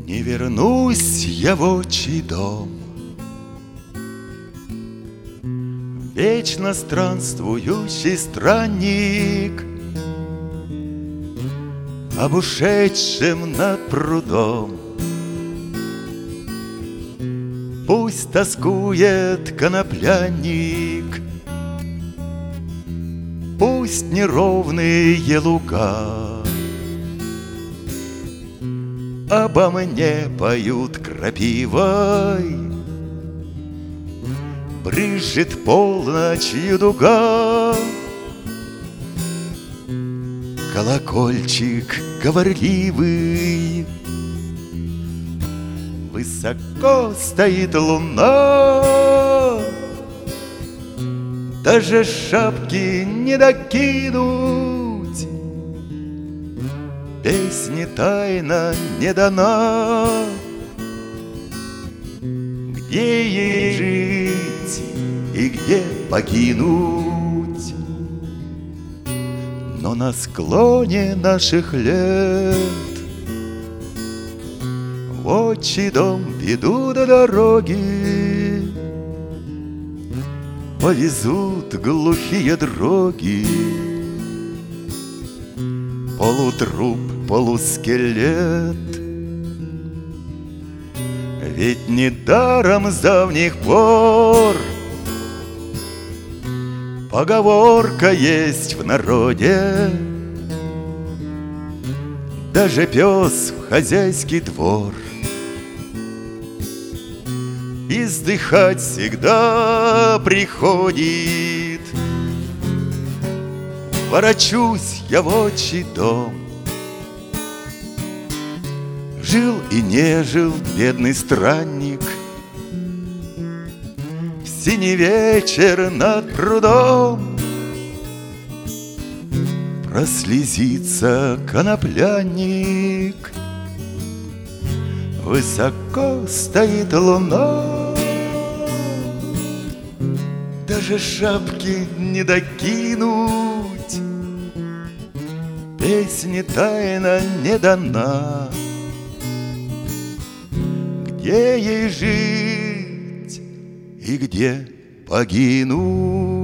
Не вернусь я в отчий дом, вечно странствующий странник, об ушедшем над прудом. Пусть тоскует конопляник, пусть неровные луга обо мне поют крапивой, брызжет полночью дуга. Колокольчик говорливый, высоко стоит луна, даже шапки не докинуть, песни тайна не дана. Где ей жить и где покинуть? Но на склоне наших лет в отчий дом веду до дороги, повезут глухие дроги. Полутруп, полускелет, ведь недаром с давних пор поговорка есть в народе: даже пес в хозяйский двор издыхать всегда приходит. Ворочусь я в отчий дом, жил и не жил бедный странник, в синий вечер над прудом прослезится конопляник, высоко стоит луна, даже шапки не докинуть, песни тайна не дана. Где ей жить и где погинуть?